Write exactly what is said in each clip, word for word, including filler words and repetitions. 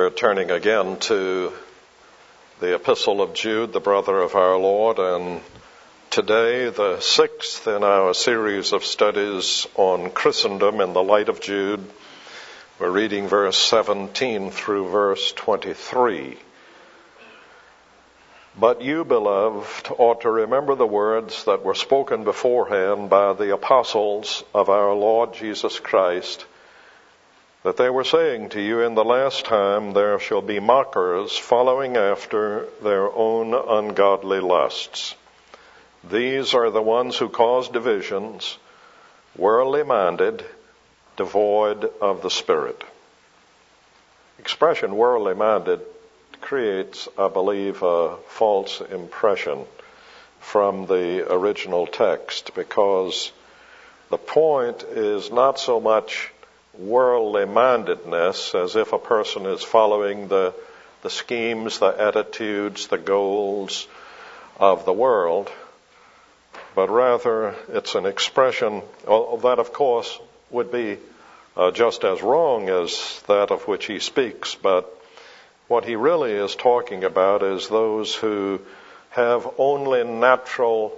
We're turning again to the Epistle of Jude, the brother of our Lord, and today the sixth in our series of studies on Christendom in the light of Jude. We're reading verse seventeen through verse twenty-three. But you, beloved, ought to remember the words that were spoken beforehand by the apostles of our Lord Jesus Christ, that they were saying to you, in the last time there shall be mockers following after their own ungodly lusts. These are the ones who cause divisions, worldly minded, devoid of the Spirit. Expression worldly minded creates, I believe, a false impression from the original text, because the point is not so much worldly mindedness, as if a person is following the the schemes, the attitudes, the goals of the world, but rather it's an expression that, of course, would be uh, just as wrong as that of which he speaks. But what he really is talking about is those who have only natural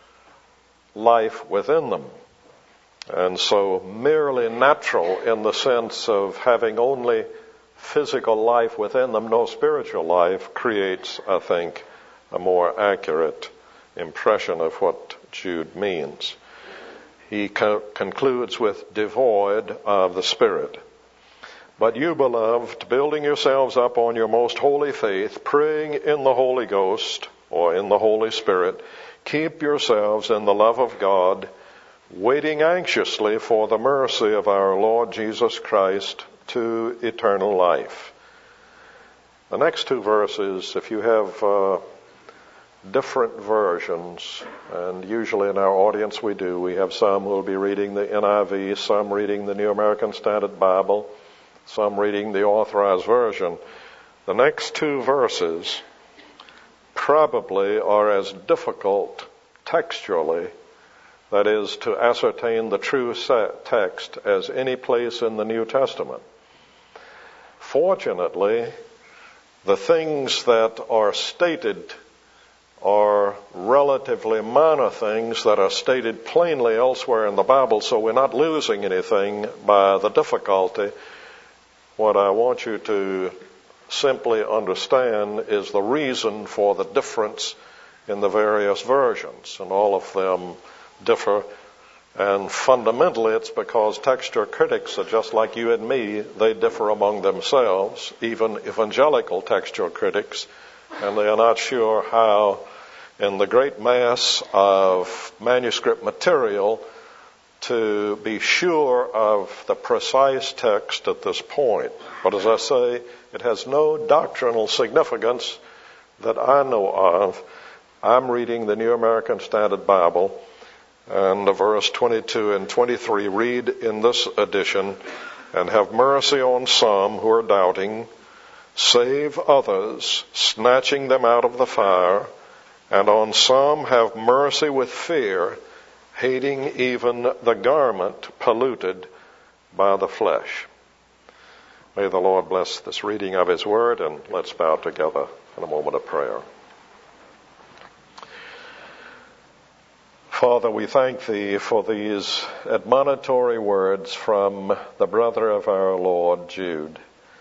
life within them. And so merely natural in the sense of having only physical life within them, no spiritual life, creates, I think, a more accurate impression of what Jude means. He co- concludes with devoid of the Spirit. But you, beloved, building yourselves up on your most holy faith, praying in the Holy Ghost or in the Holy Spirit, keep yourselves in the love of God, waiting anxiously for the mercy of our Lord Jesus Christ to eternal life. The next two verses, if you have uh, different versions, and usually in our audience we do, we have some who will be reading the N I V, some reading the New American Standard Bible, some reading the Authorized Version. The next two verses probably are as difficult textually, that is, to ascertain the true text, as any place in the New Testament. Fortunately, the things that are stated are relatively minor things that are stated plainly elsewhere in the Bible, so we're not losing anything by the difficulty. What I want you to simply understand is the reason for the difference in the various versions, and all of them differ, and fundamentally it's because textual critics are just like you and me. They differ among themselves, even evangelical textual critics, and they are not sure how, in the great mass of manuscript material, to be sure of the precise text at this point. But as I say, it has no doctrinal significance that I know of. I'm reading the New American Standard Bible, and verse twenty-two and twenty-three read in this edition, "And have mercy on some who are doubting, save others, snatching them out of the fire, and on some have mercy with fear, hating even the garment polluted by the flesh." May the Lord bless this reading of His Word, and let's bow together in a moment of prayer. Father, we thank Thee for these admonitory words from the brother of our Lord, Jude.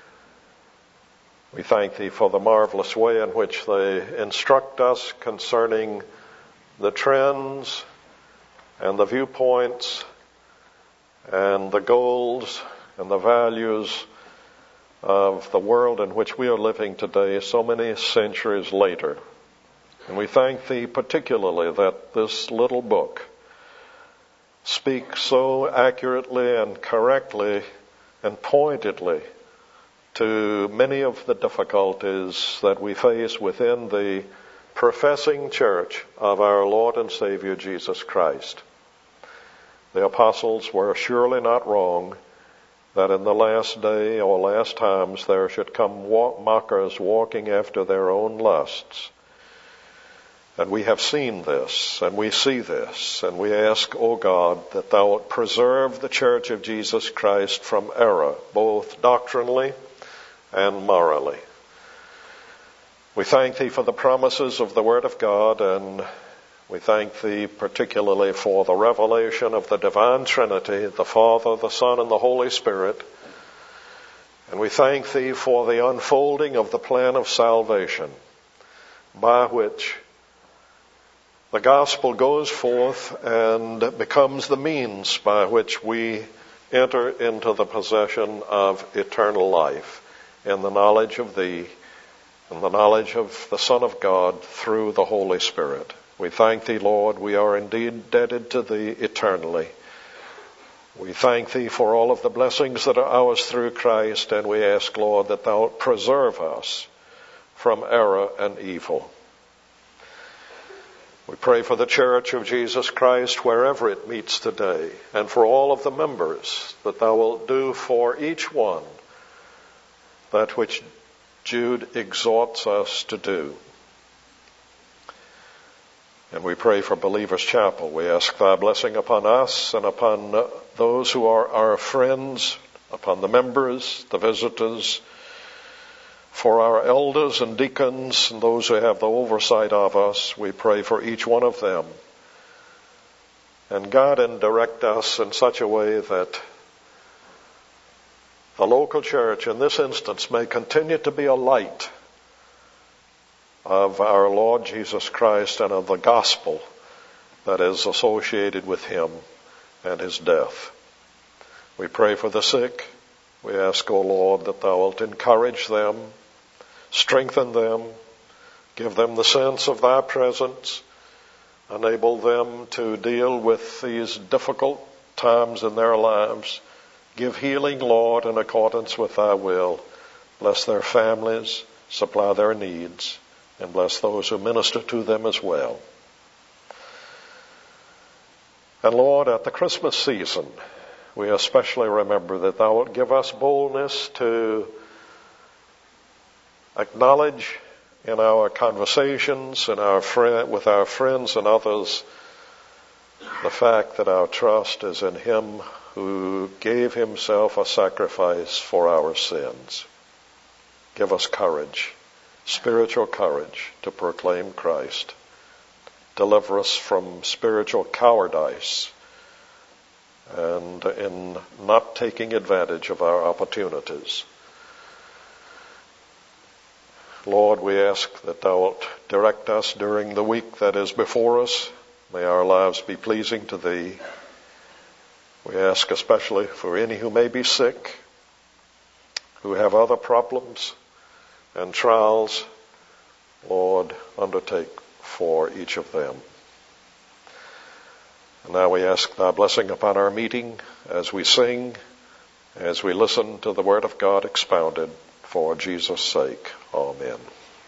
We thank Thee for the marvelous way in which they instruct us concerning the trends and the viewpoints and the goals and the values of the world in which we are living today, so many centuries later. And we thank Thee particularly that this little book speaks so accurately and correctly and pointedly to many of the difficulties that we face within the professing church of our Lord and Savior Jesus Christ. The apostles were surely not wrong that in the last day or last times there should come walk- mockers walking after their own lusts. And we have seen this, and we see this, and we ask, O God, that Thou wilt preserve the Church of Jesus Christ from error, both doctrinally and morally. We thank Thee for the promises of the Word of God, and we thank Thee particularly for the revelation of the divine Trinity, the Father, the Son, and the Holy Spirit. And we thank Thee for the unfolding of the plan of salvation, by which the gospel goes forth and becomes the means by which we enter into the possession of eternal life in the knowledge of Thee, in the knowledge of the Son of God through the Holy Spirit. We thank Thee, Lord. We are indeed indebted to Thee eternally. We thank Thee for all of the blessings that are ours through Christ, and we ask, Lord, that Thou preserve us from error and evil. We pray for the Church of Jesus Christ wherever it meets today, and for all of the members, that Thou wilt do for each one that which Jude exhorts us to do. And we pray for Believers Chapel. We ask Thy blessing upon us and upon those who are our friends, upon the members, the visitors, for our elders and deacons and those who have the oversight of us. We pray for each one of them. And guide and direct us in such a way that the local church in this instance may continue to be a light of our Lord Jesus Christ and of the gospel that is associated with Him and His death. We pray for the sick. We ask, O Lord, that Thou wilt encourage them, strengthen them, give them the sense of Thy presence, enable them to deal with these difficult times in their lives. Give healing, Lord, in accordance with Thy will. Bless their families, supply their needs, and bless those who minister to them as well. And Lord, at the Christmas season, we especially remember that Thou wilt give us boldness to acknowledge in our conversations and our friend, with our friends and others the fact that our trust is in Him who gave Himself a sacrifice for our sins. Give us courage, spiritual courage to proclaim Christ. Deliver us from spiritual cowardice and in not taking advantage of our opportunities. Lord, we ask that Thou wilt direct us during the week that is before us. May our lives be pleasing to Thee. We ask especially for any who may be sick, who have other problems and trials. Lord, undertake for each of them. And now we ask Thy blessing upon our meeting as we sing, as we listen to the Word of God expounded for Jesus' sake. Amen.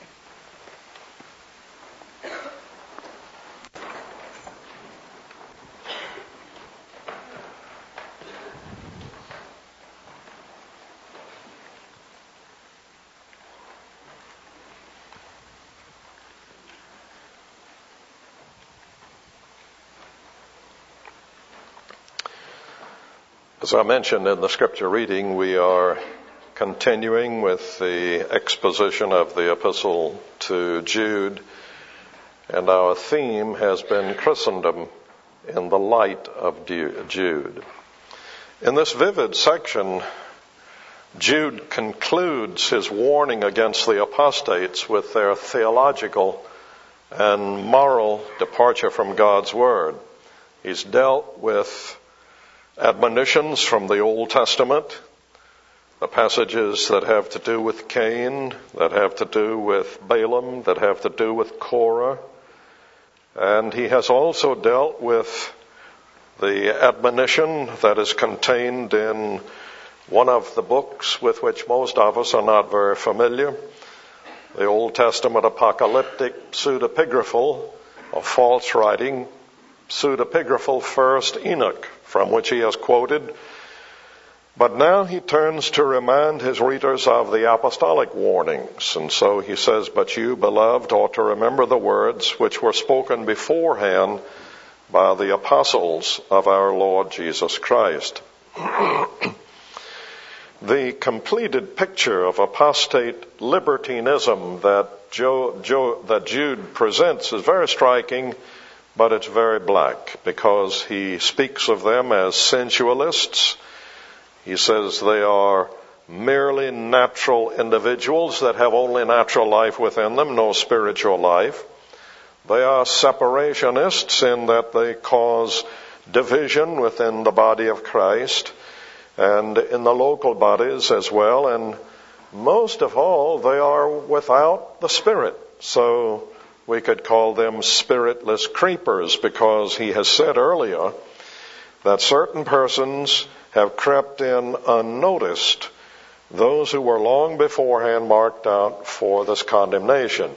As I mentioned in the scripture reading, we are continuing with the exposition of the epistle to Jude, and our theme has been Christendom in the light of Jude. In this vivid section, Jude concludes his warning against the apostates with their theological and moral departure from God's Word. He's dealt with admonitions from the Old Testament, the passages that have to do with Cain, that have to do with Balaam, that have to do with Korah. And he has also dealt with the admonition that is contained in one of the books with which most of us are not very familiar, the Old Testament apocalyptic pseudepigraphal, or false writing, pseudepigraphal First Enoch, from which he has quoted. But now he turns to remind his readers of the apostolic warnings. And so he says, "But you, beloved, ought to remember the words which were spoken beforehand by the apostles of our Lord Jesus Christ." The completed picture of apostate libertinism that, Joe, Joe, that Jude presents is very striking, but it's very black, because he speaks of them as sensualists. He says they are merely natural individuals that have only natural life within them, no spiritual life. They are separationists in that they cause division within the body of Christ and in the local bodies as well. And most of all, they are without the Spirit. So we could call them spiritless creepers, because he has said earlier that certain persons have crept in unnoticed, those who were long beforehand marked out for this condemnation.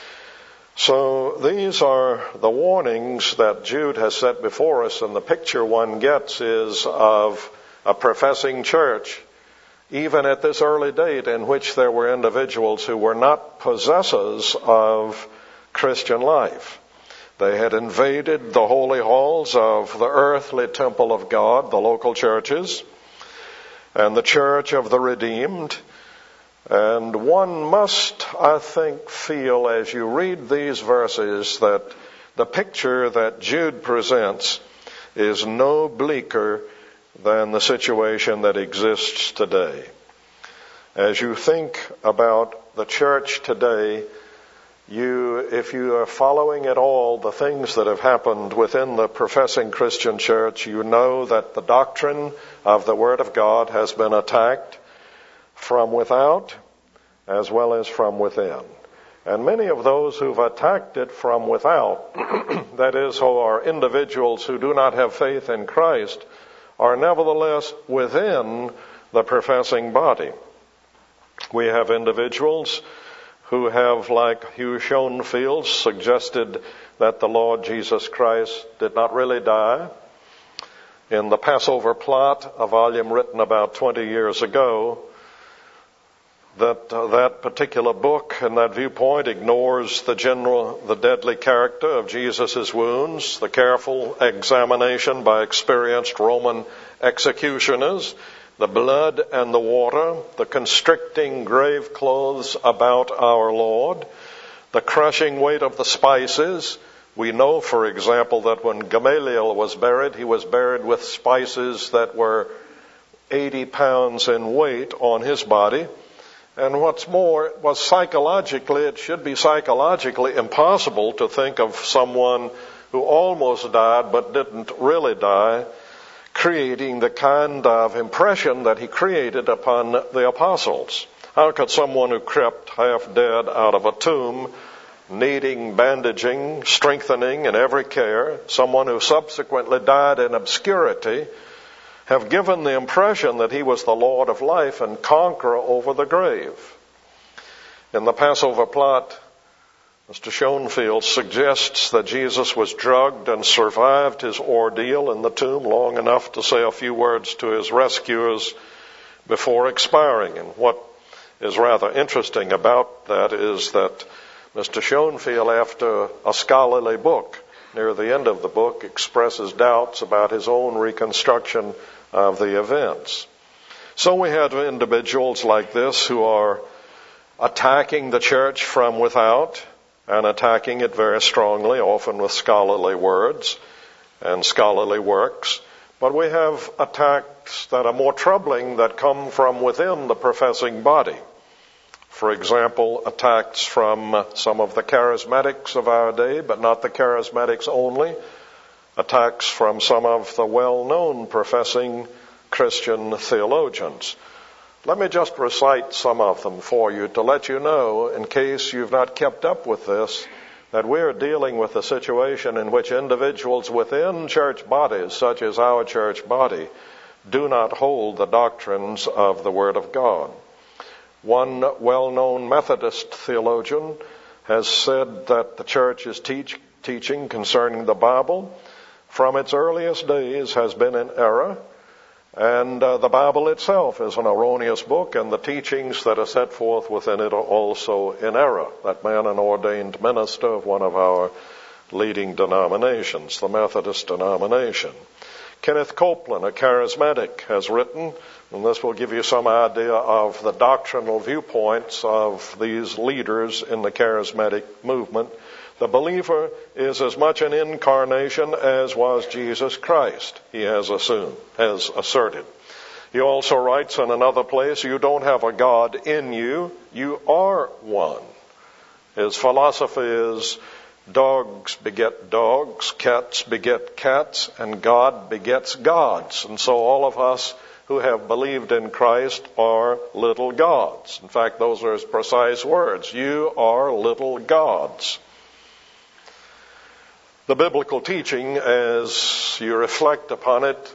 So these are the warnings that Jude has set before us, and the picture one gets is of a professing church, even at this early date, in which there were individuals who were not possessors of Christian life. They had invaded the holy halls of the earthly temple of God, the local churches, and the church of the redeemed. And one must, I think, feel as you read these verses that the picture that Jude presents is no bleaker than the situation that exists today. As you think about the church today, you, if you are following at all the things that have happened within the professing Christian church, you know that the doctrine of the Word of God has been attacked from without as well as from within. And many of those who've attacked it from without, that is, who are individuals who do not have faith in Christ, are nevertheless within the professing body. We have individuals who have, like Hugh Schoenfield, suggested that the Lord Jesus Christ did not really die. In the Passover Plot, a volume written about twenty years ago, that uh, that particular book and that viewpoint ignores the general, the deadly character of Jesus' wounds, the careful examination by experienced Roman executioners, the blood and the water, the constricting grave clothes about our Lord, the crushing weight of the spices. We know, for example, that when Gamaliel was buried, he was buried with spices that were eighty pounds in weight on his body. And what's more, it was psychologically, it should be psychologically impossible to think of someone who almost died but didn't really die, creating the kind of impression that he created upon the apostles. How could someone who crept half dead out of a tomb, needing bandaging, strengthening, and every care, someone who subsequently died in obscurity, have given the impression that he was the Lord of life and conqueror over the grave? In the Passover Plot, Mister Schoenfield suggests that Jesus was drugged and survived his ordeal in the tomb long enough to say a few words to his rescuers before expiring. And what is rather interesting about that is that Mister Schoenfield, after a scholarly book, near the end of the book, expresses doubts about his own reconstruction of the events. So we have individuals like this who are attacking the church from without and attacking it very strongly, often with scholarly words and scholarly works. But we have attacks that are more troubling that come from within the professing body. For example, attacks from some of the charismatics of our day, but not the charismatics only. Attacks from some of the well-known professing Christian theologians. Let me just recite some of them for you to let you know, in case you've not kept up with this, that we're dealing with a situation in which individuals within church bodies, such as our church body, do not hold the doctrines of the Word of God. One well-known Methodist theologian has said that the church is teach, teaching concerning the Bible from its earliest days has been in error, and uh, the Bible itself is an erroneous book, and the teachings that are set forth within it are also in error. That man, an ordained minister of one of our leading denominations, the Methodist denomination. Kenneth Copeland, a charismatic, has written, and this will give you some idea of the doctrinal viewpoints of these leaders in the charismatic movement. The believer is as much an incarnation as was Jesus Christ, he has assumed, has asserted. He also writes in another place, you don't have a God in you, you are one. His philosophy is dogs beget dogs, cats beget cats, and God begets gods. And so all of us who have believed in Christ are little gods. In fact, those are his precise words. You are little gods. The biblical teaching, as you reflect upon it,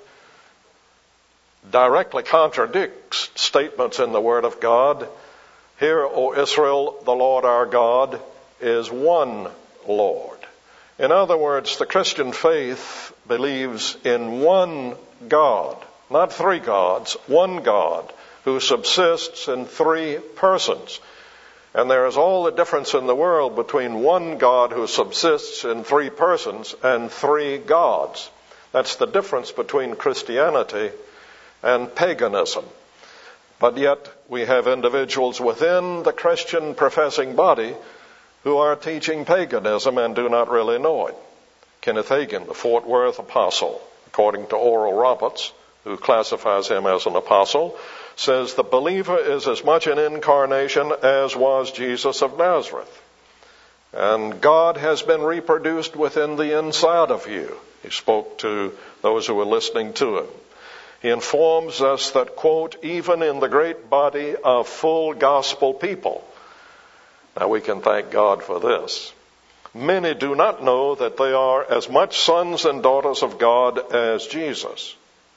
directly contradicts statements in the Word of God. Hear, O Israel, the Lord our God is one Lord. In other words, the Christian faith believes in one God, not three gods, one God who subsists in three persons. And there is all the difference in the world between one God who subsists in three persons and three gods. That's the difference between Christianity and paganism. But yet we have individuals within the Christian professing body who are teaching paganism and do not really know it. Kenneth Hagin, the Fort Worth apostle, according to Oral Roberts, who classifies him as an apostle, says the believer is as much an incarnation as was Jesus of Nazareth. And God has been reproduced within the inside of you. He spoke to those who were listening to him. He informs us that, quote, even in the great body of full gospel people. Now we can thank God for this. Many do not know that they are as much sons and daughters of God as Jesus.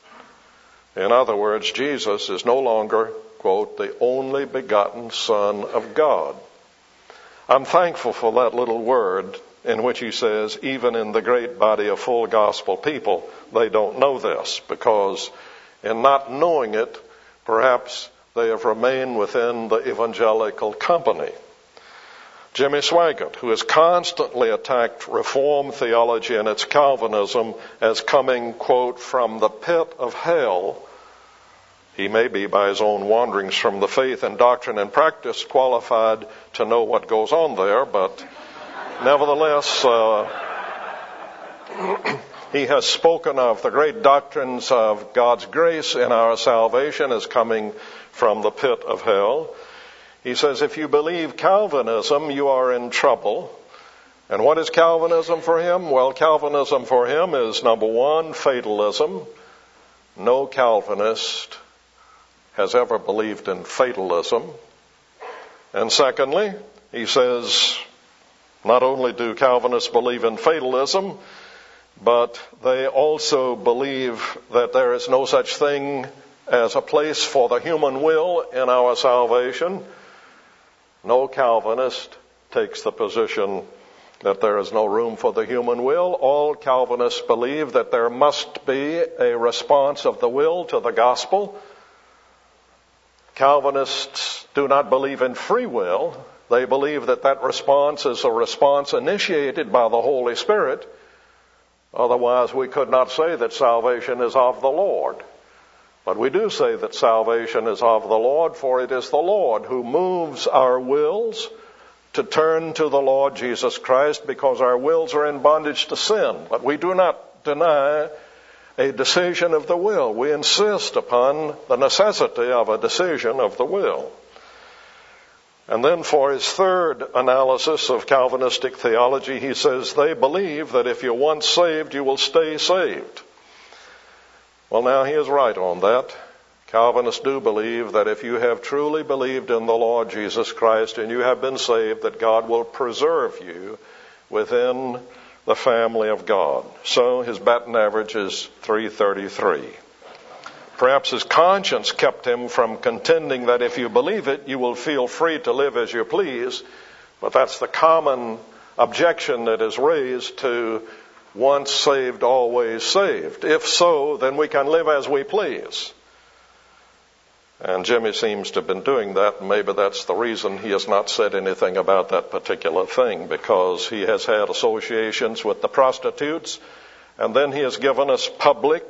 In other words, Jesus is no longer, quote, the only begotten Son of God. I'm thankful for that little word in which he says, even in the great body of full gospel people, they don't know this, because in not knowing it, perhaps they have remained within the evangelical company. Jimmy Swaggart, who has constantly attacked Reformed theology and its Calvinism as coming, quote, from the pit of hell. He may be, by his own wanderings from the faith and doctrine and practice, qualified to know what goes on there, but nevertheless, uh, he has spoken of the great doctrines of God's grace in our salvation as coming from the pit of hell. He says, if you believe Calvinism, you are in trouble. And what is Calvinism for him? Well, Calvinism for him is, number one, fatalism. No Calvinist has ever believed in fatalism. And secondly, he says, not only do Calvinists believe in fatalism, but they also believe that there is no such thing as a place for the human will in our salvation. No Calvinist takes the position that there is no room for the human will. All Calvinists believe that there must be a response of the will to the gospel. Calvinists do not believe in free will. They believe that that response is a response initiated by the Holy Spirit. Otherwise, we could not say that salvation is of the Lord. But we do say that salvation is of the Lord, for it is the Lord who moves our wills to turn to the Lord Jesus Christ, because our wills are in bondage to sin. But we do not deny a decision of the will. We insist upon the necessity of a decision of the will. And then for his third analysis of Calvinistic theology, he says they believe that if you're once saved, you will stay saved. Well, now he is right on that. Calvinists do believe that if you have truly believed in the Lord Jesus Christ and you have been saved, that God will preserve you within the family of God. So his batting average is three thirty-three. Perhaps his conscience kept him from contending that if you believe it, you will feel free to live as you please. But that's the common objection that is raised to once saved, always saved. If so, then we can live as we please. And Jimmy seems to have been doing that, and maybe that's the reason he has not said anything about that particular thing, because he has had associations with the prostitutes, and then he has given us public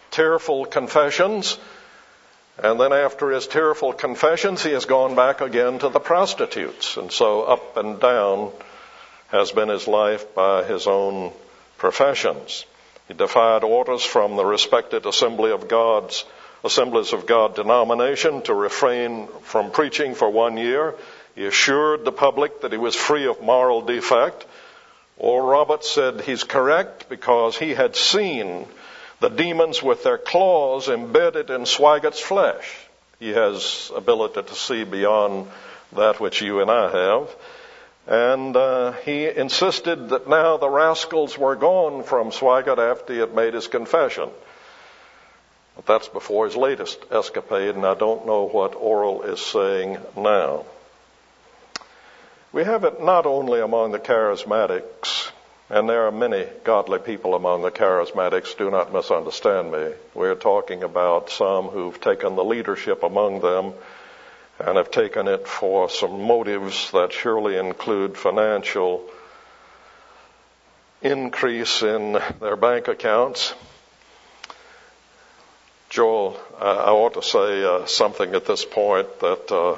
tearful confessions. And then after his tearful confessions, he has gone back again to the prostitutes. And so up and down has been his life by his own professions. He defied orders from the respected Assembly of God's Assemblies of God denomination to refrain from preaching for one year. He assured the public that he was free of moral defect. Oral Roberts said he's correct because he had seen the demons with their claws embedded in Swiggert's flesh. He has ability to see beyond that which you and I have. And uh, he insisted that now the rascals were gone from Swigert after he had made his confession. But that's before his latest escapade, and I don't know what Oral is saying now. We have it not only among the charismatics, and there are many godly people among the charismatics, do not misunderstand me. We're talking about some who've taken the leadership among them and have taken it for some motives that surely include financial increase in their bank accounts. Joel, I ought to say uh, something at this point that uh,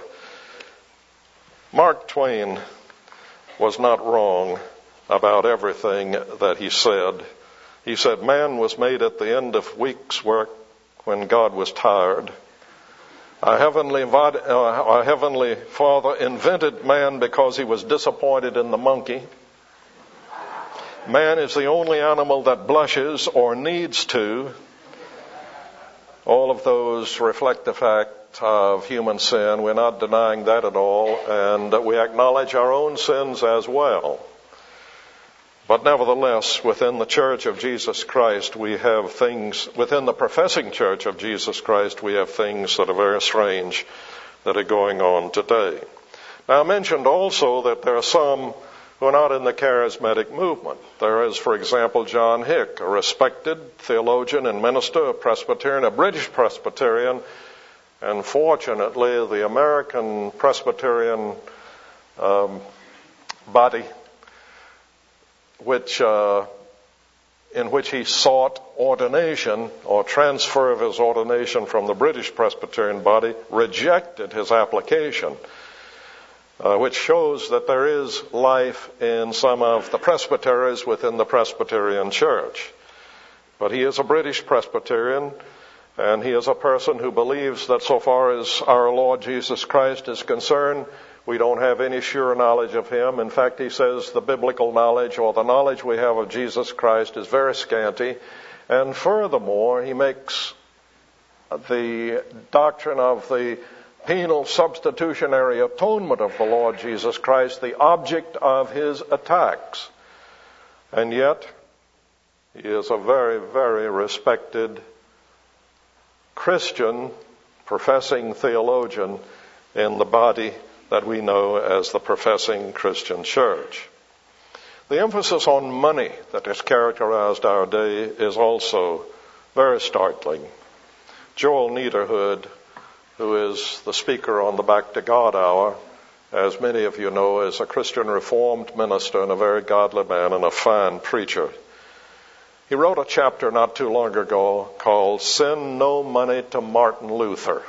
Mark Twain was not wrong about everything that he said. He said man was made at the end of weeks' work when God was tired. Our heavenly, our heavenly Father invented man because he was disappointed in the monkey. Man is the only animal that blushes or needs to. All of those reflect the fact of human sin. We're not denying that at all, and we acknowledge our own sins as well. But nevertheless, within the Church of Jesus Christ, we have things, within the professing Church of Jesus Christ, we have things that are very strange that are going on today. Now, I mentioned also that there are some who are not in the charismatic movement. There is, for example, John Hick, a respected theologian and minister, a Presbyterian, a British Presbyterian, and fortunately the American Presbyterian um, body, which uh, in which he sought ordination or transfer of his ordination from the British Presbyterian body, rejected his application. Uh, which shows that there is life in some of the presbyteries within the Presbyterian Church. But he is a British Presbyterian, and he is a person who believes that so far as our Lord Jesus Christ is concerned, we don't have any sure knowledge of him. In fact, he says the biblical knowledge or the knowledge we have of Jesus Christ is very scanty. And furthermore, he makes the doctrine of the penal substitutionary atonement of the Lord Jesus Christ the object of his attacks. And yet, he is a very, very respected Christian, professing theologian in the body that we know as the professing Christian church. The emphasis on money that has characterized our day is also very startling. Joel Niederhood, who is the speaker on the Back to God Hour, as many of you know, is a Christian Reformed minister and a very godly man and a fine preacher. He wrote a chapter not too long ago called Send No Money to Martin Luther,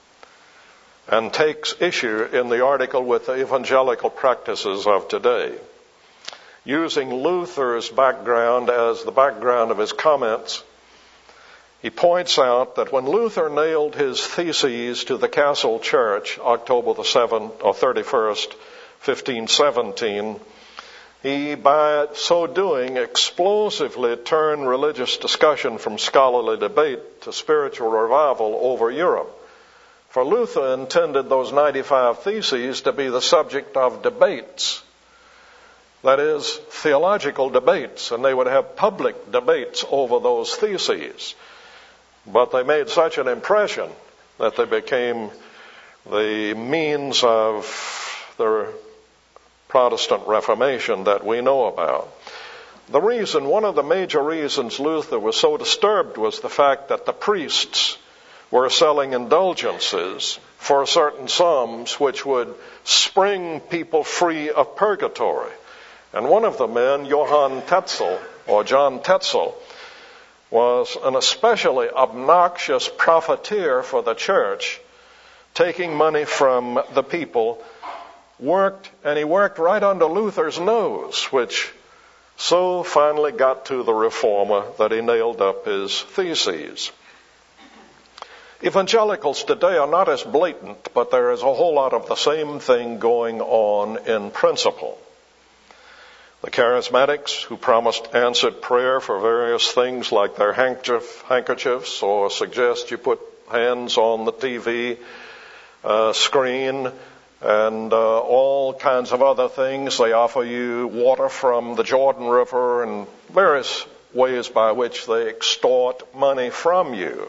and takes issue in the article with the evangelical practices of today. Using Luther's background as the background of his comments, he points out that when Luther nailed his theses to the Castle Church, October the seventh or thirty-first, fifteen seventeen, he, by so doing, explosively turned religious discussion from scholarly debate to spiritual revival over Europe. For Luther intended those ninety-five theses to be the subject of debates. That is, theological debates, and they would have public debates over those theses. But they made such an impression that they became the means of the Protestant Reformation that we know about. The reason, one of the major reasons Luther was so disturbed was the fact that the priests were selling indulgences for certain sums which would spring people free of purgatory. And one of the men, Johann Tetzel, or John Tetzel, was an especially obnoxious profiteer for the church, taking money from the people, worked, and he worked right under Luther's nose, which so finally got to the reformer that he nailed up his theses. Evangelicals today are not as blatant, but there is a whole lot of the same thing going on in principle. The charismatics who promised answered prayer for various things like their handkerchief, handkerchiefs or suggest you put hands on the T V uh, screen and uh, all kinds of other things. They offer you water from the Jordan River and various ways by which they extort money from you.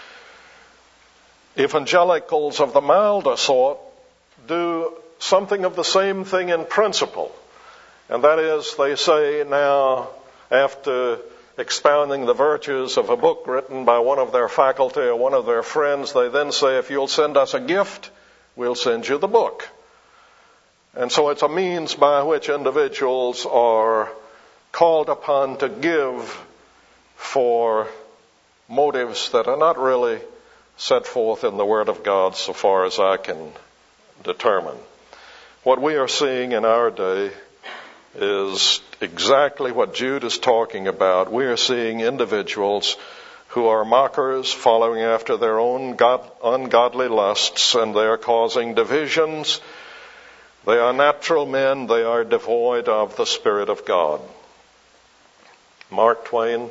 Evangelicals of the milder sort do something of the same thing in principle. And that is, they say now, after expounding the virtues of a book written by one of their faculty or one of their friends, they then say, if you'll send us a gift, we'll send you the book. And so it's a means by which individuals are called upon to give for motives that are not really set forth in the Word of God so far as I can determine. What we are seeing in our day is exactly what Jude is talking about. We are seeing individuals who are mockers, following after their own God, ungodly lusts, and they are causing divisions. They are natural men. They are devoid of the Spirit of God. Mark Twain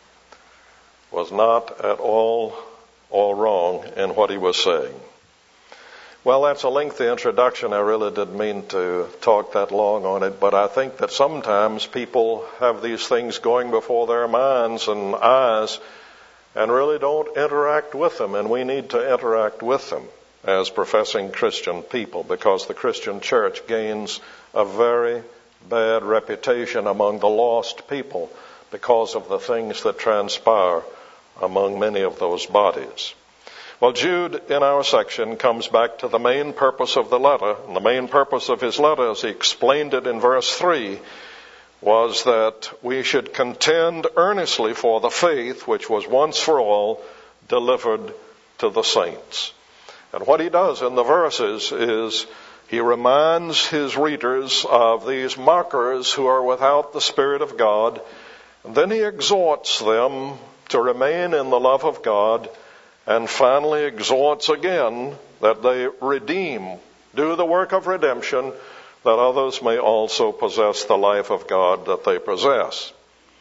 was not at all, all wrong in what he was saying. Well, that's a lengthy introduction. I really didn't mean to talk that long on it, but I think that sometimes people have these things going before their minds and eyes and really don't interact with them, and we need to interact with them as professing Christian people, because the Christian church gains a very bad reputation among the lost people because of the things that transpire among many of those bodies. Well, Jude, in our section, comes back to the main purpose of the letter. And the main purpose of his letter, as he explained it in verse three, was that we should contend earnestly for the faith which was once for all delivered to the saints. And what he does in the verses is he reminds his readers of these mockers who are without the Spirit of God. And then he exhorts them to remain in the love of God, and finally exhorts again that they redeem, do the work of redemption, that others may also possess the life of God that they possess.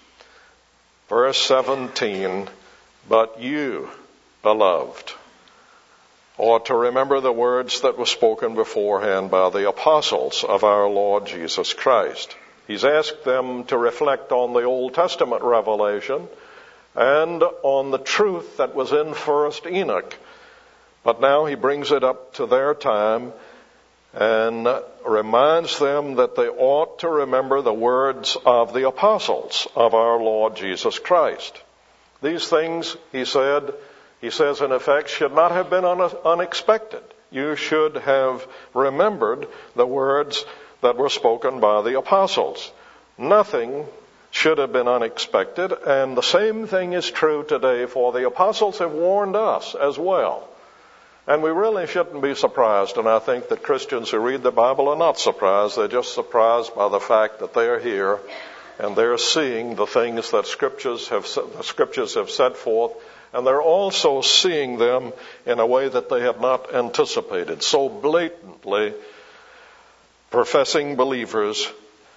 Verse seventeen, but you, beloved, ought to remember the words that were spoken beforehand by the apostles of our Lord Jesus Christ. He's asked them to reflect on the Old Testament revelation and on the truth that was in First Enoch. But now he brings it up to their time and reminds them that they ought to remember the words of the apostles of our Lord Jesus Christ. These things, he said, he says in effect, should not have been unexpected. You should have remembered the words that were spoken by the apostles. Nothing should have been unexpected, and the same thing is true today, for the apostles have warned us as well. And we really shouldn't be surprised, and I think that Christians who read the Bible are not surprised. They're just surprised by the fact that they're here and they're seeing the things that scriptures have, the scriptures have set forth, and they're also seeing them in a way that they had not anticipated. So blatantly, professing believers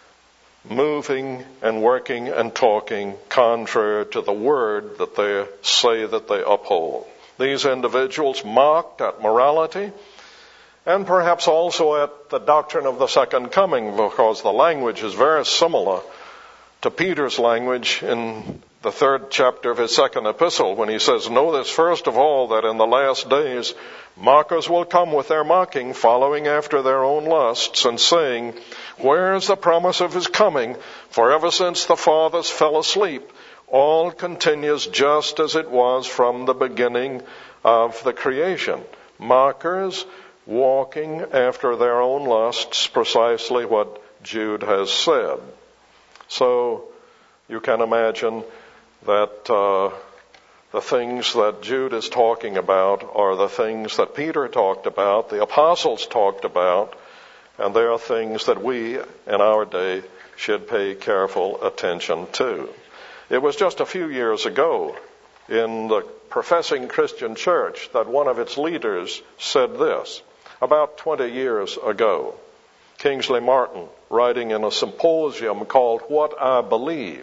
moving and working and talking contrary to the word that they say that they uphold. These individuals mocked at morality and perhaps also at the doctrine of the second coming, because the language is very similar to Peter's language in the third chapter of his second epistle, when he says, know this first of all, that in the last days mockers will come with their mocking, following after their own lusts, and saying, where is the promise of his coming? For ever since the fathers fell asleep, all continues just as it was from the beginning of the creation. Mockers walking after their own lusts, precisely what Jude has said. So you can imagine that uh, the things that Jude is talking about are the things that Peter talked about, the apostles talked about, and they are things that we in our day should pay careful attention to. It was just a few years ago in the professing Christian church that one of its leaders said this. About twenty years ago, Kingsley Martin, writing in a symposium called What I Believe,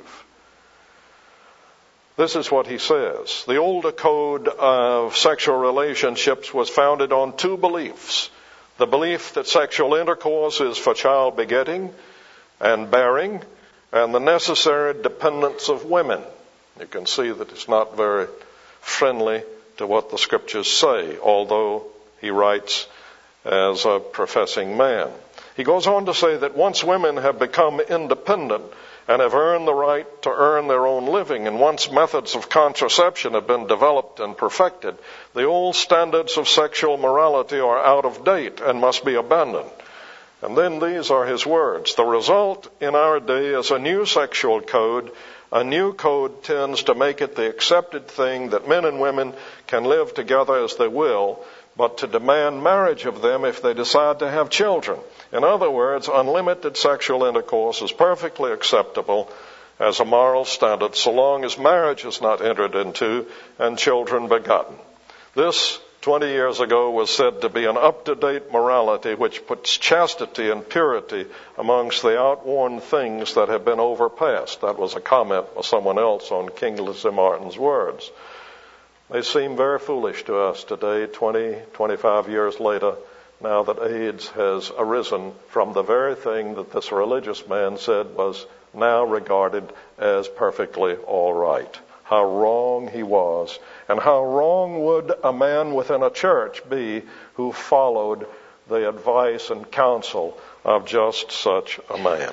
this is what he says. The older code of sexual relationships was founded on two beliefs. The belief that sexual intercourse is for child begetting and bearing, and the necessary dependence of women. You can see that it's not very friendly to what the scriptures say, although he writes as a professing man. He goes on to say that once women have become independent and have earned the right to earn their own living, and once methods of contraception have been developed and perfected, the old standards of sexual morality are out of date and must be abandoned. And then these are his words. The result in our day is a new sexual code. A new code tends to make it the accepted thing that men and women can live together as they will, but to demand marriage of them if they decide to have children. In other words, unlimited sexual intercourse is perfectly acceptable as a moral standard so long as marriage is not entered into and children begotten. This, twenty years ago, was said to be an up-to-date morality which puts chastity and purity amongst the outworn things that have been overpassed. That was a comment of someone else on Kingsley Martin's words. They seem very foolish to us today, twenty, twenty-five years later, now that AIDS has arisen from the very thing that this religious man said was now regarded as perfectly all right. How wrong he was, and how wrong would a man within a church be who followed the advice and counsel of just such a man.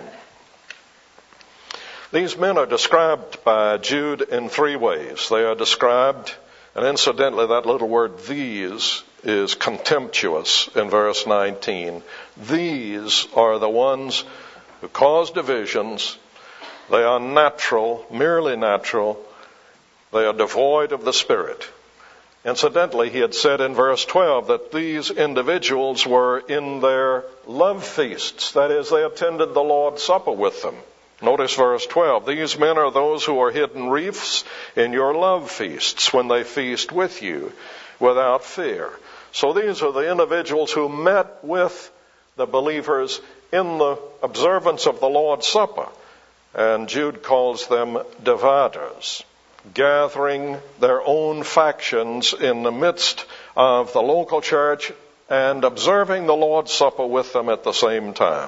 These men are described by Jude in three ways. They are described, and incidentally that little word these is contemptuous in verse nineteen. These are the ones who cause divisions. They are natural, merely natural. They are devoid of the Spirit. Incidentally, he had said in verse twelve that these individuals were in their love feasts. That is, they attended the Lord's Supper with them. Notice verse twelve. These men are those who are hidden reefs in your love feasts when they feast with you without fear. So these are the individuals who met with the believers in the observance of the Lord's Supper. And Jude calls them dividers, gathering their own factions in the midst of the local church and observing the Lord's Supper with them at the same time.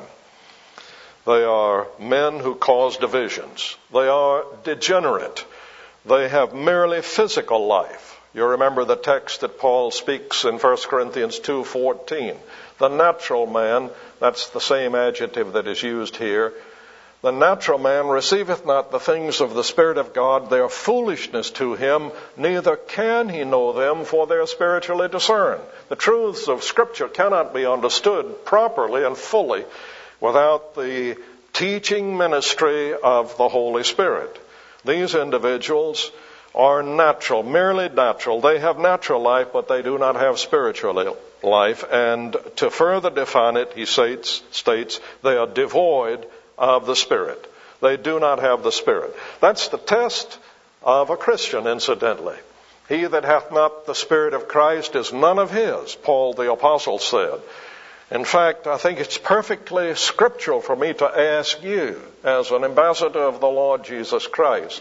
They are men who cause divisions. They are degenerate. They have merely physical life. You remember the text that Paul speaks in First Corinthians two fourteen. The natural man, that's the same adjective that is used here. The natural man receiveth not the things of the Spirit of God. They are foolishness to him, neither can he know them, for they are spiritually discerned. The truths of Scripture cannot be understood properly and fully without the teaching ministry of the Holy Spirit. These individuals are natural, merely natural. They have natural life, but they do not have spiritual life. And to further define it, he states, states they are devoid of the Spirit. They do not have the Spirit. That's the test of a Christian, incidentally. He that hath not the Spirit of Christ is none of his, Paul the Apostle said. In fact, I think it's perfectly scriptural for me to ask you, as an ambassador of the Lord Jesus Christ,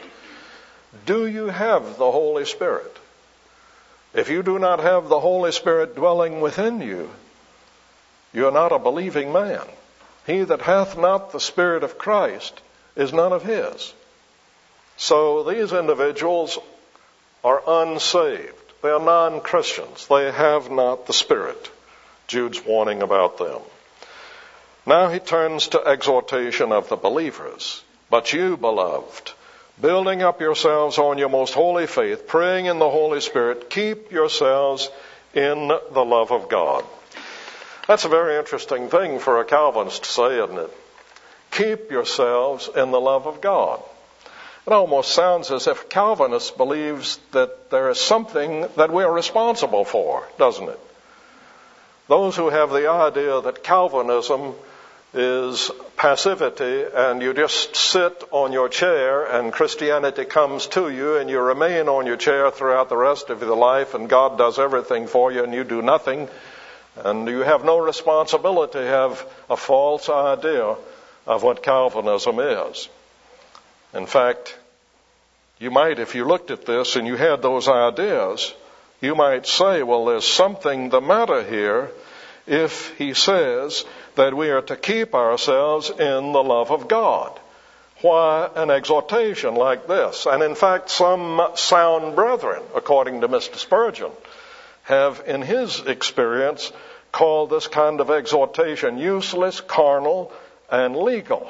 do you have the Holy Spirit? If you do not have the Holy Spirit dwelling within you, you are not a believing man. He that hath not the Spirit of Christ is none of his. So these individuals are unsaved. They are non-Christians. They have not the Spirit. Jude's warning about them. Now he turns to exhortation of the believers. But you, beloved, building up yourselves on your most holy faith, praying in the Holy Spirit, keep yourselves in the love of God. That's a very interesting thing for a Calvinist to say, isn't it? Keep yourselves in the love of God. It almost sounds as if Calvinist believes that there is something that we are responsible for, doesn't it? Those who have the idea that Calvinism is passivity and you just sit on your chair and Christianity comes to you and you remain on your chair throughout the rest of your life and God does everything for you and you do nothing and you have no responsibility, have a false idea of what Calvinism is. In fact, you might, if you looked at this and you had those ideas, you might say, well, there's something the matter here if he says that we are to keep ourselves in the love of God. Why an exhortation like this? And in fact, some sound brethren, according to Mister Spurgeon, have in his experience called this kind of exhortation useless, carnal, and legal.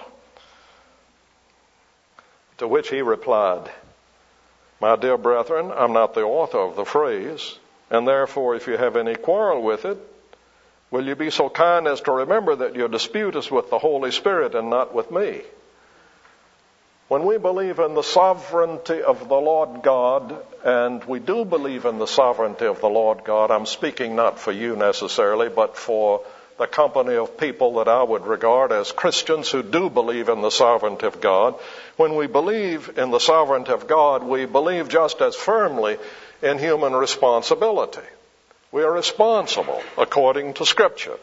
To which he replied, my dear brethren, I'm not the author of the phrase, and therefore if you have any quarrel with it, will you be so kind as to remember that your dispute is with the Holy Spirit and not with me? When we believe in the sovereignty of the Lord God, and we do believe in the sovereignty of the Lord God, I'm speaking not for you necessarily, but for the company of people that I would regard as Christians who do believe in the sovereignty of God. When we believe in the sovereignty of God, we believe just as firmly in human responsibility. We are responsible according to Scripture.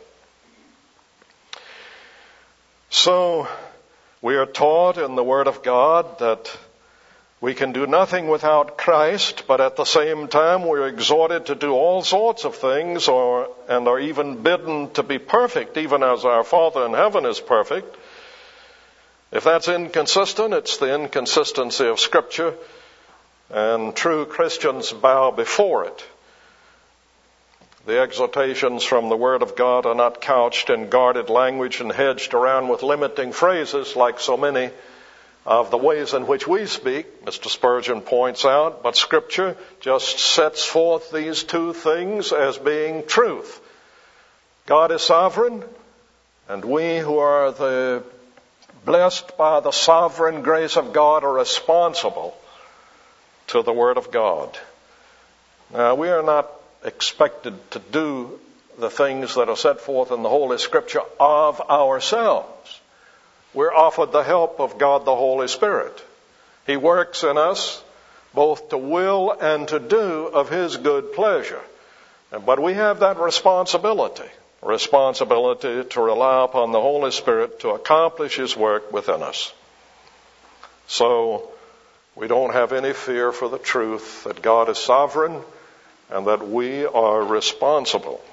So, we are taught in the Word of God that we can do nothing without Christ, but at the same time we're exhorted to do all sorts of things or and are even bidden to be perfect, even as our Father in heaven is perfect. If that's inconsistent, it's the inconsistency of Scripture, and true Christians bow before it. The exhortations from the Word of God are not couched in guarded language and hedged around with limiting phrases like so many of the ways in which we speak, Mister Spurgeon points out, but Scripture just sets forth these two things as being truth. God is sovereign, and we who are the blessed by the sovereign grace of God are responsible to the Word of God. Now, we are not expected to do the things that are set forth in the Holy Scripture of ourselves. We're offered the help of God the Holy Spirit. He works in us both to will and to do of His good pleasure. But we have that responsibility, responsibility to rely upon the Holy Spirit to accomplish His work within us. So we don't have any fear for the truth that God is sovereign and that we are responsible.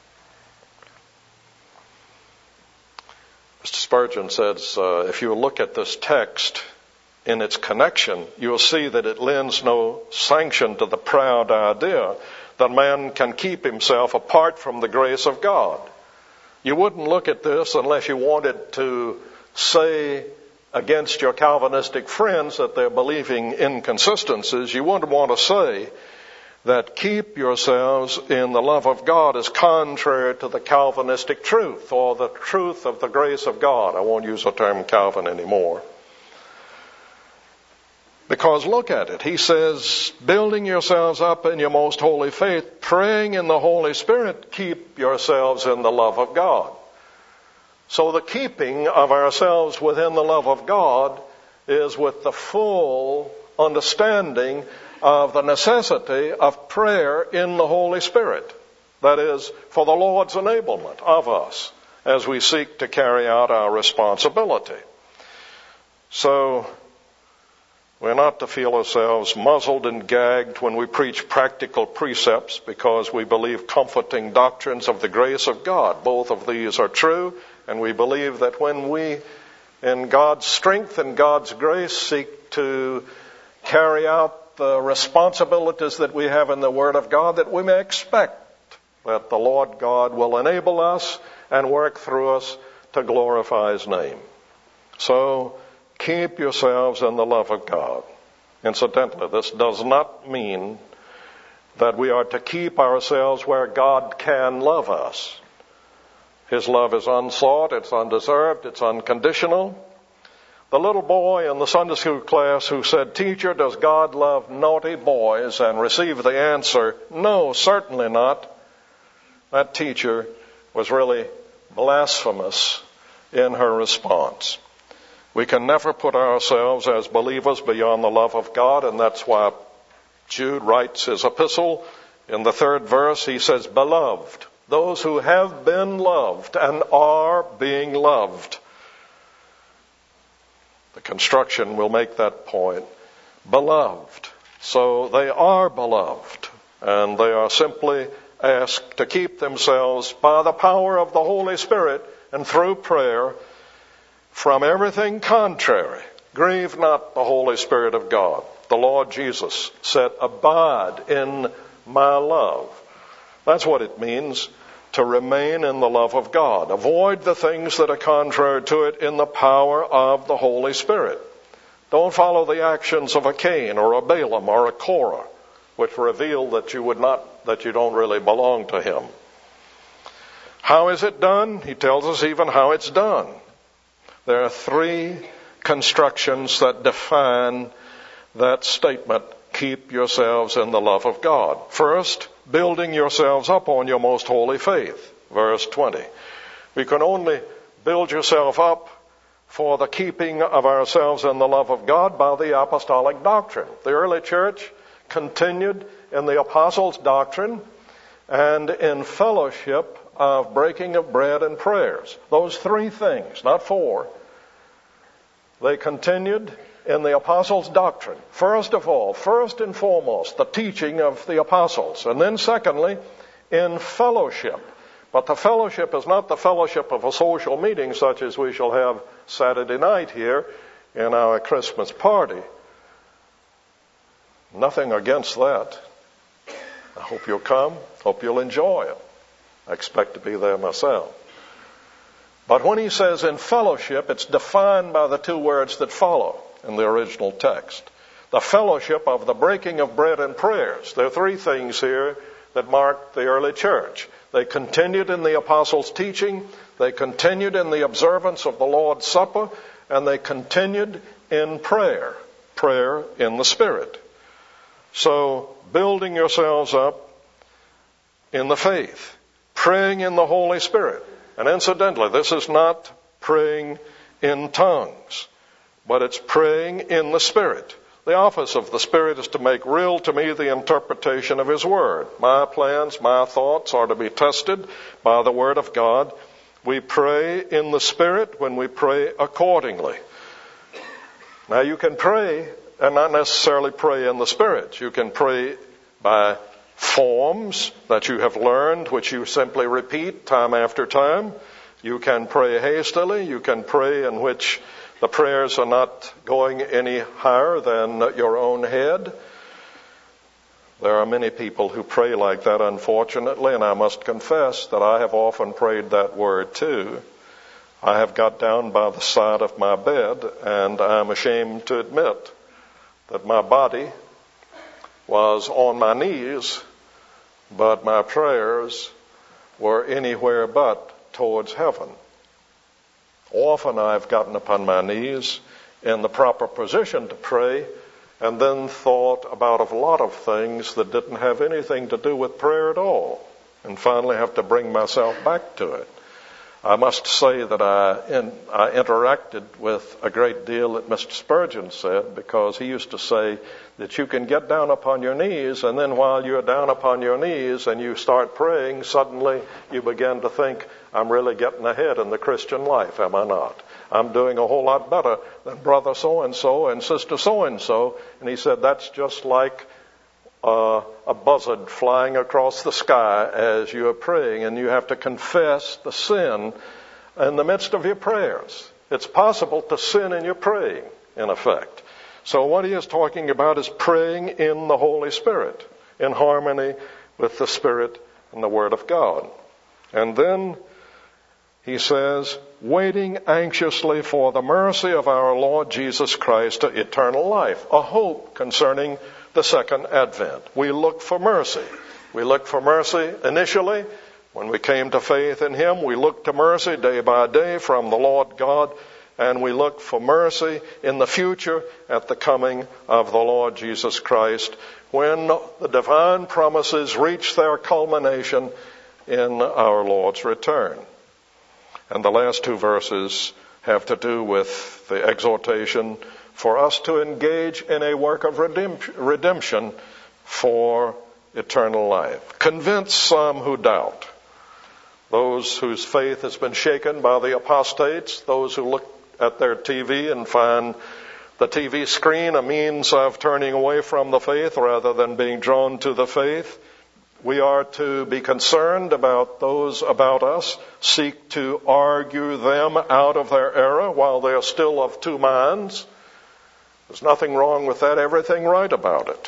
Mister Spurgeon says, uh, if you look at this text in its connection, you'll see that it lends no sanction to the proud idea that man can keep himself apart from the grace of God. You wouldn't look at this unless you wanted to say against your Calvinistic friends that they're believing inconsistencies. You wouldn't want to say that keep yourselves in the love of God is contrary to the Calvinistic truth or the truth of the grace of God. I won't use the term Calvin anymore. Because look at it. He says, building yourselves up in your most holy faith, praying in the Holy Spirit, keep yourselves in the love of God. So the keeping of ourselves within the love of God is with the full understanding of the necessity of prayer in the Holy Spirit. That is, for the Lord's enablement of us as we seek to carry out our responsibility. So, we're not to feel ourselves muzzled and gagged when we preach practical precepts because we believe comforting doctrines of the grace of God. Both of these are true, and we believe that when we, in God's strength and God's grace, seek to carry out the responsibilities that we have in the Word of God, that we may expect that the Lord God will enable us and work through us to glorify His name. So, keep yourselves in the love of God. Incidentally, this does not mean that we are to keep ourselves where God can love us. His love is unsought, it's undeserved, it's unconditional. The little boy in the Sunday school class who said, "Teacher, does God love naughty boys?" and received the answer, "No, certainly not." That teacher was really blasphemous in her response. We can never put ourselves as believers beyond the love of God, and that's why Jude writes his epistle. In the third verse, he says, "Beloved," those who have been loved and are being loved. The construction will make that point. Beloved. So they are beloved, and they are simply asked to keep themselves by the power of the Holy Spirit and through prayer from everything contrary. Grieve not the Holy Spirit of God. The Lord Jesus said, "Abide in my love." That's what it means to remain in the love of God. Avoid the things that are contrary to it in the power of the Holy Spirit. Don't follow the actions of a Cain or a Balaam or a Korah, which reveal that you would not, that you don't really belong to him. How is it done? He tells us even how it's done. There are three constructions that define that statement, keep yourselves in the love of God. First, building yourselves up on your most holy faith. Verse twenty. We can only build yourself up for the keeping of ourselves in the love of God by the apostolic doctrine. The early church continued in the apostles' doctrine and in fellowship of breaking of bread and prayers. Those three things, not four. They continued in the apostles' doctrine. First of all, first and foremost, the teaching of the apostles. And then secondly, in fellowship. But the fellowship is not the fellowship of a social meeting such as we shall have Saturday night here in our Christmas party. Nothing against that. I hope you'll come. Hope you'll enjoy it. I expect to be there myself. But when he says in fellowship, it's defined by the two words that follow in the original text. The fellowship of the breaking of bread and prayers. There are three things here that marked the early church. They continued in the apostles' teaching, they continued in the observance of the Lord's Supper, and they continued in prayer, prayer in the Spirit. So, building yourselves up in the faith, praying in the Holy Spirit. And incidentally, this is not praying in tongues, but it's praying in the Spirit. The office of the Spirit is to make real to me the interpretation of His Word. My plans, my thoughts are to be tested by the Word of God. We pray in the Spirit when we pray accordingly. Now you can pray and not necessarily pray in the Spirit. You can pray by forms that you have learned, which you simply repeat time after time. You can pray hastily. You can pray in which the prayers are not going any higher than your own head. There are many people who pray like that, unfortunately, and I must confess that I have often prayed that word too. I have got down by the side of my bed, and I'm ashamed to admit that my body was on my knees, but my prayers were anywhere but towards heaven. Often I've gotten upon my knees in the proper position to pray and then thought about a lot of things that didn't have anything to do with prayer at all, and finally have to bring myself back to it. I must say that I, in, I interacted with a great deal that Mister Spurgeon said, because he used to say that you can get down upon your knees, and then while you're down upon your knees and you start praying, suddenly you begin to think, I'm really getting ahead in the Christian life, am I not? I'm doing a whole lot better than brother so-and-so and sister so-and-so. And he said that's just like uh, a buzzard flying across the sky as you are praying, and you have to confess the sin in the midst of your prayers. It's possible to sin in your praying, in effect. So what he is talking about is praying in the Holy Spirit, in harmony with the Spirit and the Word of God. And then he says, waiting anxiously for the mercy of our Lord Jesus Christ to eternal life, a hope concerning the second advent. We look for mercy. We look for mercy initially when we came to faith in Him. We looked to mercy day by day from the Lord God and we look for mercy in the future at the coming of the Lord Jesus Christ, when the divine promises reach their culmination in our Lord's return. And the last two verses have to do with the exhortation for us to engage in a work of redemption for eternal life. Convince some who doubt, those whose faith has been shaken by the apostates, those who look at their T V and find the T V screen a means of turning away from the faith rather than being drawn to the faith. We are to be concerned about those about us, seek to argue them out of their error while they are still of two minds. There's nothing wrong with that, everything right about it.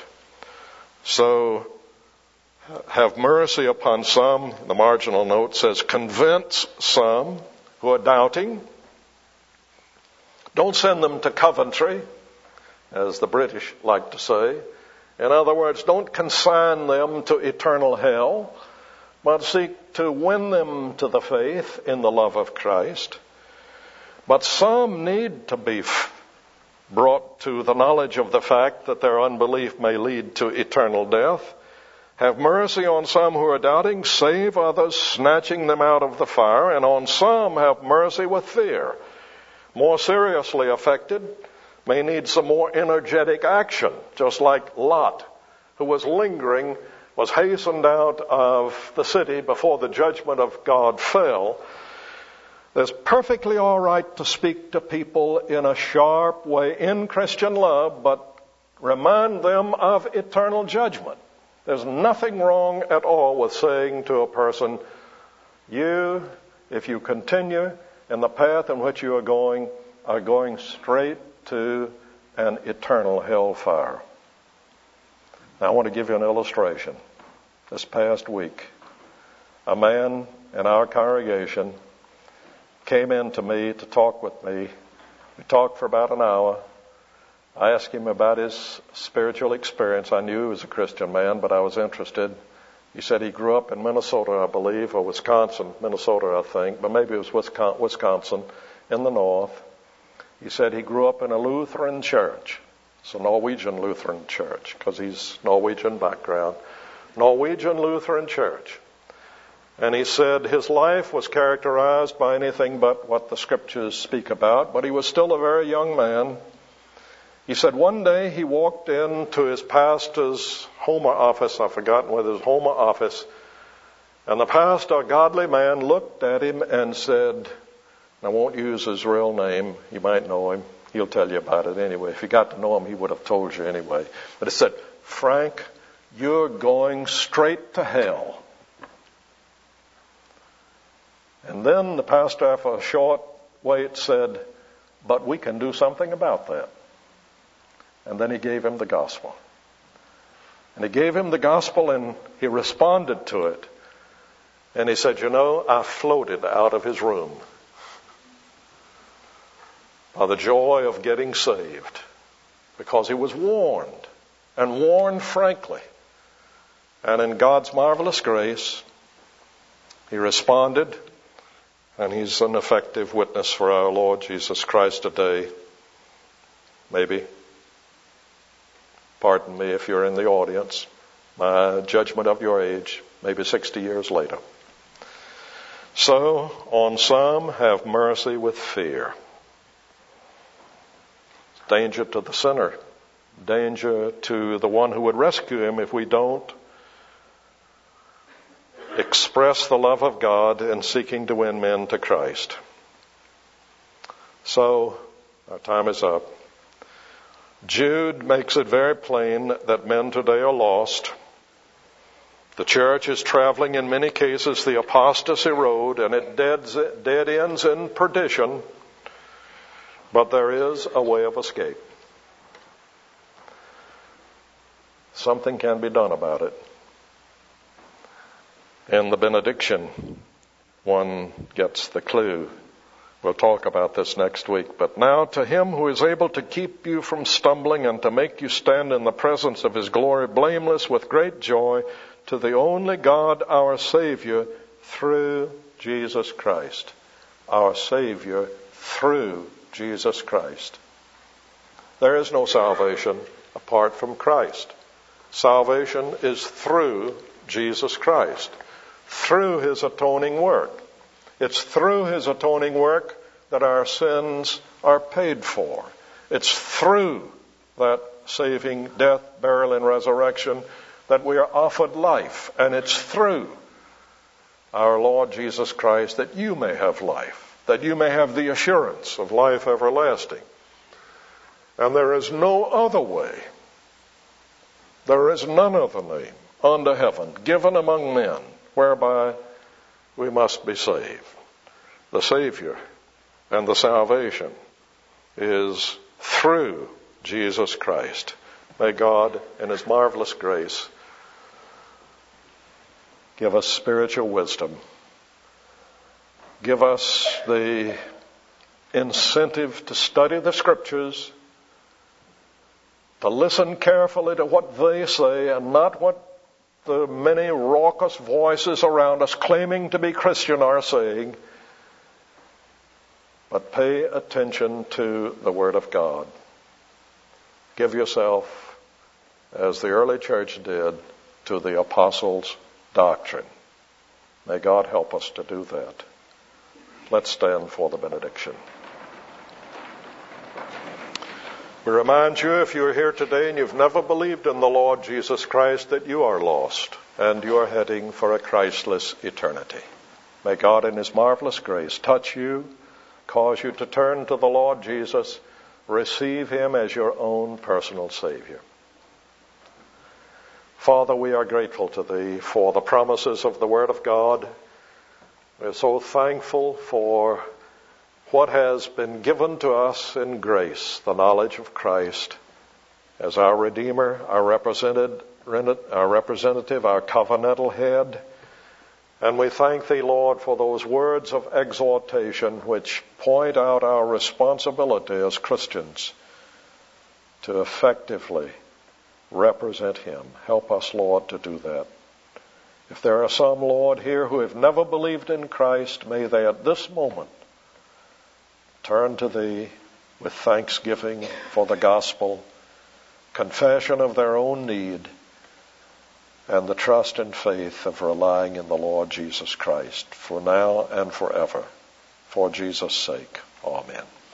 So, have mercy upon some. The marginal note says, convince some who are doubting. Don't send them to Coventry, as the British like to say. In other words, don't consign them to eternal hell, but seek to win them to the faith in the love of Christ. But some need to be brought to the knowledge of the fact that their unbelief may lead to eternal death. Have mercy on some who are doubting, save others, snatching them out of the fire, and on some have mercy with fear. More seriously affected may need some more energetic action, just like Lot, who was lingering, was hastened out of the city before the judgment of God fell. It's perfectly all right to speak to people in a sharp way in Christian love, but remind them of eternal judgment. There's nothing wrong at all with saying to a person, you, if you continue in the path in which you are going, are going straight to an eternal hellfire. Now I want to give you an illustration. This past week, a man in our congregation came in to me to talk with me. We talked for about an hour. I asked him about his spiritual experience. I knew he was a Christian man, but I was interested. He said he grew up in Minnesota, I believe, or Wisconsin, Minnesota, I think, but maybe it was Wisconsin, in the north. He said he grew up in a Lutheran church. It's a Norwegian Lutheran church, because he's Norwegian background. Norwegian Lutheran church. And he said his life was characterized by anything but what the scriptures speak about, but he was still a very young man. He said one day he walked into his pastor's Homer office, I've forgotten whether it was Homer office, and the pastor, a godly man, looked at him and said, I won't use his real name, you might know him, he'll tell you about it anyway. If you got to know him, he would have told you anyway. But it said, Frank, you're going straight to hell. And then the pastor, after a short wait, said, but we can do something about that. And then he gave him the gospel. And he gave him the gospel and he responded to it. And he said, you know, I floated out of his room by the joy of getting saved, because he was warned, and warned frankly. And in God's marvelous grace, he responded, and he's an effective witness for our Lord Jesus Christ today. Maybe, pardon me if you're in the audience, my judgment of your age, maybe sixty years later. So, on some have mercy with fear. Danger to the sinner. Danger to the one who would rescue him if we don't express the love of God in seeking to win men to Christ. So, our time is up. Jude makes it very plain that men today are lost. The church is traveling in many cases the apostasy road, and it dead, dead ends in perdition. But there is a way of escape. Something can be done about it. In the benediction, one gets the clue. We'll talk about this next week. But now to him who is able to keep you from stumbling and to make you stand in the presence of his glory blameless with great joy, to the only God, our Savior, through Jesus Christ. Our Savior through Jesus Christ. There is no salvation apart from Christ. Salvation is through Jesus Christ, through his atoning work. It's through his atoning work that our sins are paid for. It's through that saving death, burial, and resurrection that we are offered life. And it's through our Lord Jesus Christ that you may have life, that you may have the assurance of life everlasting. And there is no other way. There is none other name under heaven given among men whereby we must be saved. The Savior and the salvation is through Jesus Christ. May God, in his marvelous grace, give us spiritual wisdom. Give us the incentive to study the Scriptures, to listen carefully to what they say and not what the many raucous voices around us claiming to be Christian are saying, but pay attention to the Word of God. Give yourself, as the early church did, to the apostles' doctrine. May God help us to do that. Let's stand for the benediction. We remind you, if you're here today and you've never believed in the Lord Jesus Christ, that you are lost and you are heading for a Christless eternity. May God in his marvelous grace touch you, cause you to turn to the Lord Jesus, receive him as your own personal Savior. Father, we are grateful to thee for the promises of the Word of God. We're so thankful for what has been given to us in grace, the knowledge of Christ as our Redeemer, our represented, our representative, our covenantal head. And we thank thee, Lord, for those words of exhortation which point out our responsibility as Christians to effectively represent him. Help us, Lord, to do that. If there are some, Lord, here who have never believed in Christ, may they at this moment turn to thee with thanksgiving for the gospel, confession of their own need, and the trust and faith of relying in the Lord Jesus Christ for now and forever. For Jesus' sake, amen.